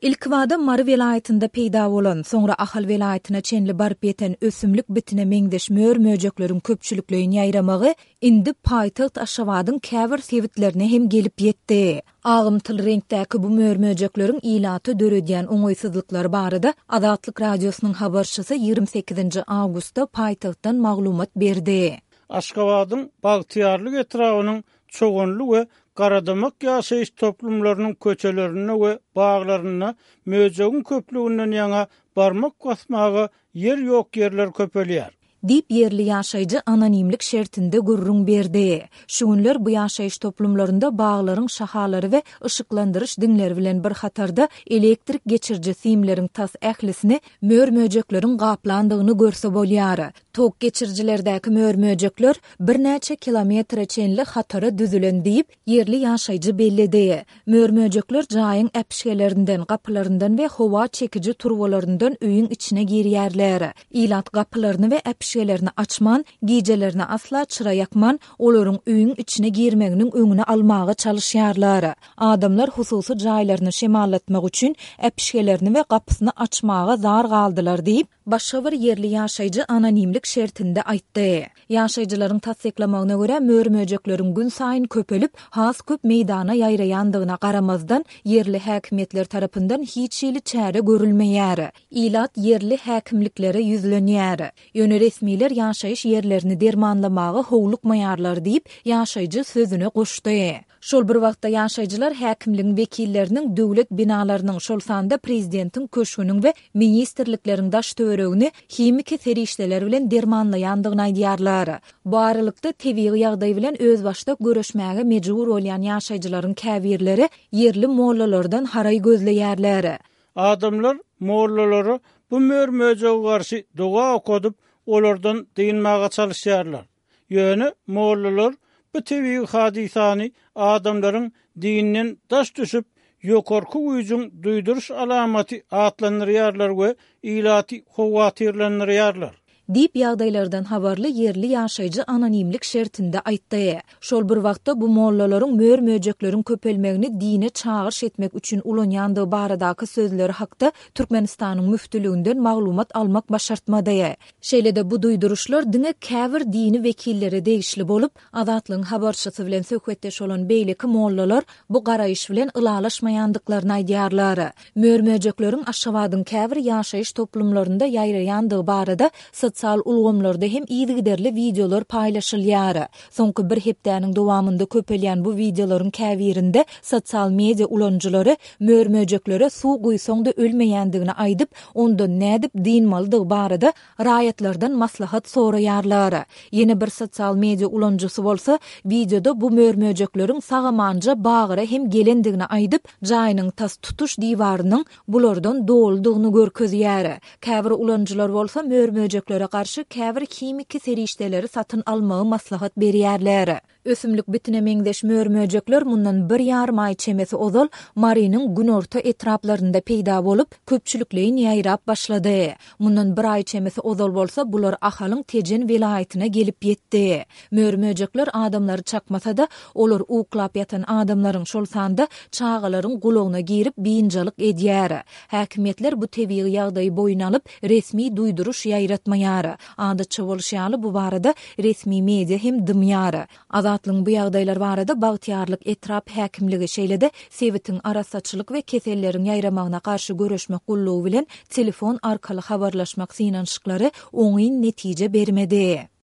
İlk wada Mary vilayetinde peýda bolan, soňra Ahal vilayetine çenli barıp ýeten ösümlik bitine meňdeş möýrmöjeklerin köpçülikleýini ýaýramagy indi paýtagyt Aşgabatyň käbir sewitlerine hem gelip ýetdi. Agymtyl reňkdäki bu möýrmöjeklerin ilaty döredýän oňoýsuzlyklary barada Azatlyk radiosynyň habarçysy 28 awgustda paýtagtdan maglumat berdi. Aşgabatyň bagtyarlyk etrawynyň çoğunluğu ve garadamak ýaşaýyş toplumlarynyň köçelerine we baglaryna möjegin köplüğinden ýaňa barmak basmagy yer ýok ýerler köpelýär. Dip yerli ýaşaýjy anonimlik şertinde gurrun berdi. Şu günler bu ýaşaýyş toplumlarynda baglaryň şahalary we ışıklandyryş diňleri bilen bir hatarda elektrik geçirji simleriň tas ählisini möýrmöjekleriň gaplandygyny görse bolýar. Tok geçirjilerdäki möýrmöjekler bir näçe kilometre çenli hatara düzülen diýip yerli ýaşaýjy bellidi. Möýrmöjekler jaýyň äpişgelerinden, gapylaryndan we howa çekiji turwalaryndan öýüň içine girýärler. Ilat gapylaryny we äpişgelerini açman, gijelerini asla çıra yakman, olaryň öýüň içine girmeginiň öňüne almagy çalyşýarlar. Adamlar hususy jaýlaryny şemallatmak üçin äpişgelerini we gapysyny açmaga zar galdylar diýip başga bir yerli ýaşaýjy anonimlik şertinde aýtdy. Ýaşaýjylaryň tasdiklamagyna görä möýrmöjekleriň gün saýyn köpelip has köp meýdana ýaýraýandygyna garamazdan yerli häkimetler tarapyndan hiç ýyly çäre görülmeýär. Ilat yerli häkimliklere ýüzlenýär. Ýöne resmiler ýaşaýyş ýerlerini dermanlamagy howluk maýarlar diýip ýaşaýjy sözüne goşdy. Şol bir wagtda ýaşaýjylar häkimligiň wekilleriniň döwlet binalarynyň şol sanda prezidentiň köşgüniň we ministrlikleriň daş töweregini himiki serişdeler bilen dermanlaýandygyny aýdýarlar. Bu aralykda tebii ýagdaý bilen öz başda görüşmäge mejbur bolýan ýaşaýjylaryň käbirleri yerli mollalardan haray gözleýärler. Adamlar mollalary bu möýrmöjege garşy doga okudyp olardan diýinmäge çalyşýarlar. Ýöne mollalar bu tebii hadisany adamlaryň dininden daş düşüp ýokarky güýjüň duýduruş alamaty atlandyrýarlar we ilaty howatyrlandyrýarlar. Dip ýagdaýlardan habarly yerli ýaşaýjy anonimlik şertinde aýtdy. Şol bir wagtda bu mollalaryň möýrmöjekleriň köpelmegini dine çağırş etmek üçin ulanýandygy baradaky sözleri hakda Türkmenistanyň müftülüginden maglumat almak başartmady. Şeýlede bu duýduruşlar dine käbir dini wekilleri degişli bolup, Azatlygyň habarçysy bilen söhbetdeş bolan beýleki mollalar bu garaýyş bilen ylalaşmaýandyklaryny aýdýarlar. Möýrmöjekleriň Aşgabatyň käbir ýaşaýyş toplumlarynda ýaýraýandygy barada sotsial ulgamlarda hem ýygyderli videolar paýlaşylýar. Soňky bir hepdäniň dowamynda köpelýän bu videolaryň käbirinde sotsial media ulanjylary möýrmöjeklere suw guýsaňda ölmeýändigini aýdyp, ondan nädip diýinmaldygy barada raýatlardan maslahat soraýarlar. Ýene bir sotsial media ulanjysy bolsa, videoda bu möýrmöjekleriň sagamanja bagyra hem gelendigini aýdyp, jaýynyň tas tutuş diýwarynyň bulardan doldygyny görkezýär. Käbir ulanjylar bolsa möýrmöjeklere garşy käbir kimiki serişdeleri satyn almagy maslahat berýärler. Ösümlik bitine meňdeş möýrmöjekler mundan 1,5 ay çemesi ozal Marynyň günorta etraplarynda peýda bolup, köpçülikleýin ýaýrap başlady. Mundan 1 ay çemesi ozal bolsa, bular Ahalyň Tejen vilayetyne gelip ýetdi. Möýrmöjekler adamlary çakmasa da, olar uklap ýatan adamlaryň şol sanda çağalaryň gulagyna girip biýinjalyk edýär. Häkimetler bu tebii ýagdaýy boyuna alyp resmi duýduruş ýaýratmaýar. Adatça bolşýaly bu barada resmi media hem dymýar. Azatlygyň bu ýagdaýlar barada bagtyarlyk etrap häkimligi şeýlede sewitiň arasaçylyk we keselleriň ýaýramagyna garşy görüşmek gullugy bilen telefon arkaly habarlaşmak synanşyklary oňy netije bermedi.